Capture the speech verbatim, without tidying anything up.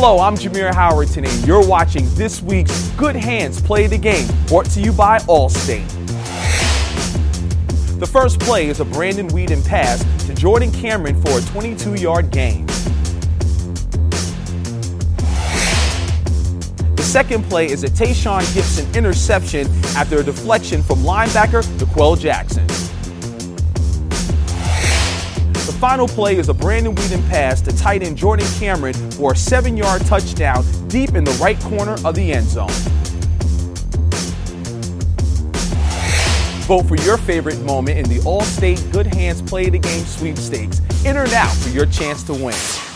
Hello, I'm Jameer Howerton, and you're watching this week's Good Hands Play the Game, brought to you by Allstate. The first play is a Brandon Whedon pass to Jordan Cameron for a twenty-two-yard gain. The second play is a Tayshawn Gibson interception after a deflection from linebacker DeQuell Jackson. The final play is a Brandon Whedon pass to tight end Jordan Cameron for a seven-yard touchdown deep in the right corner of the end zone. Vote for your favorite moment in the Allstate Good Hands Play the Game sweepstakes. Enter now for your chance to win.